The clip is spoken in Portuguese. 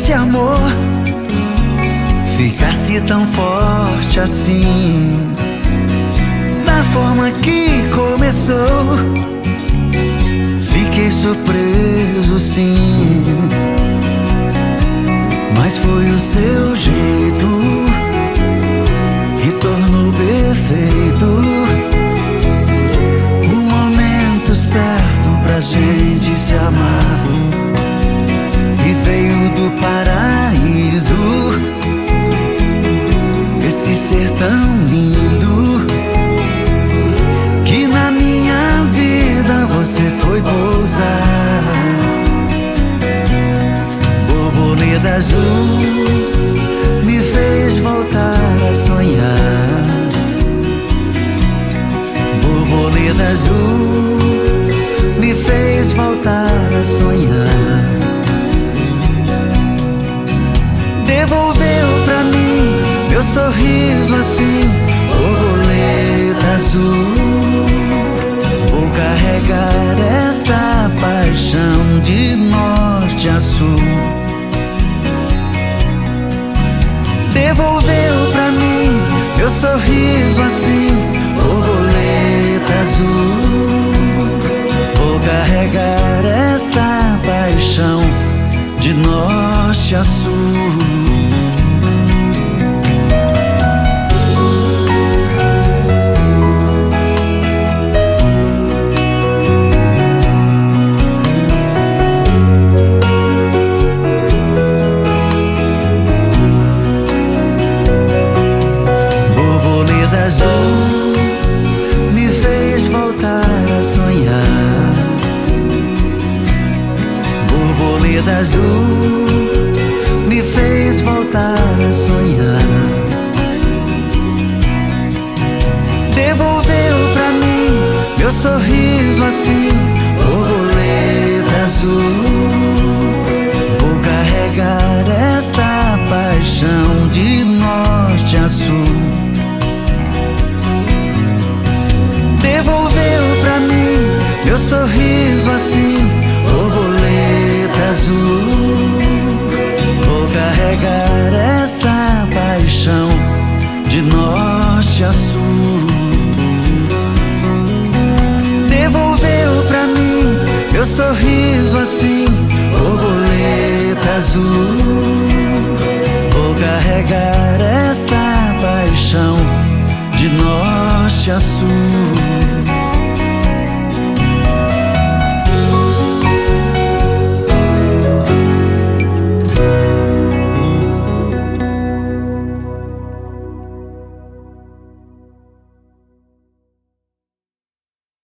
esse amor ficasse tão forte assim, da forma que começou. Fiquei surpreso, sim, mas foi o seu jeito que tornou perfeito o momento certo pra gente se amar. E veio do paraíso esse ser tão lindo que na minha vida você foi pousar. Borboleta azul me fez voltar a sonhar. Borboleta azul me fez voltar a sonhar. Devolveu pra mim meu sorriso assim, borboleta azul. Vou carregar esta paixão de norte a sul. Devolveu pra mim meu sorriso assim, borboleta azul. Vou carregar esta paixão de norte a sul. Borboleta azul me fez voltar a sonhar. Borboleta azul me fez voltar a sonhar. Devolveu pra mim meu sorriso assim, borboleta azul. Vou carregar esta paixão de norte a sul. Devolveu pra mim meu sorriso assim, borboleta azul. Vou carregar esta paixão de norte a sul. Devolveu pra mim meu sorriso assim, borboleta azul. Vou carregar esta paixão de norte a sul.